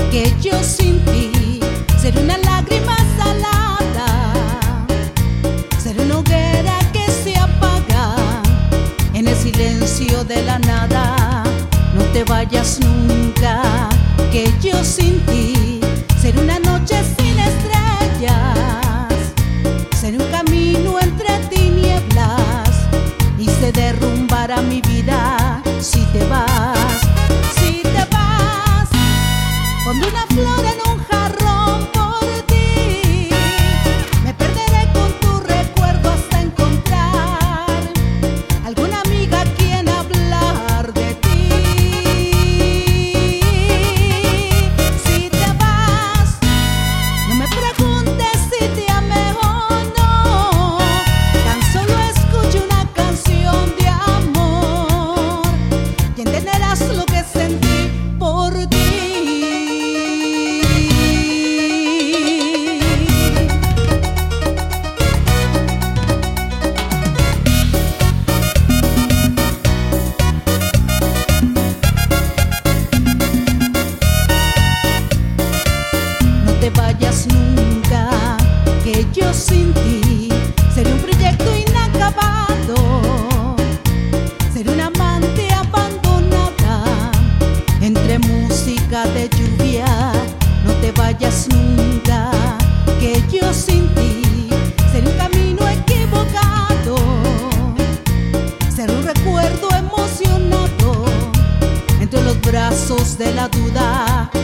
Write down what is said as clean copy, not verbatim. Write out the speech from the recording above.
que yo sin ti seré una lágrima salada, seré una hoguera que se apaga en el silencio de la nada. No te vayas nunca, que yo sin ti seré una noche sin estrellas, seré un camino entre tinieblas y se derrumbará mi vida si te vas, si te vas. Cuando una flor en un jarrón por ti, me perderé con tu recuerdo hasta encontrar alguna amiga a quien hablar de ti. Si te vas, no me preguntes si te amé o no, tan solo escucha una canción de amor y entenderás lo que sentí por ti. No te vayas nunca, que yo sin ti seré un proyecto inacabado, seré una amante abandonada entre música de lluvia. No te vayas nunca, que yo sin ti seré un camino equivocado, seré un recuerdo emocionado entre los brazos de la duda.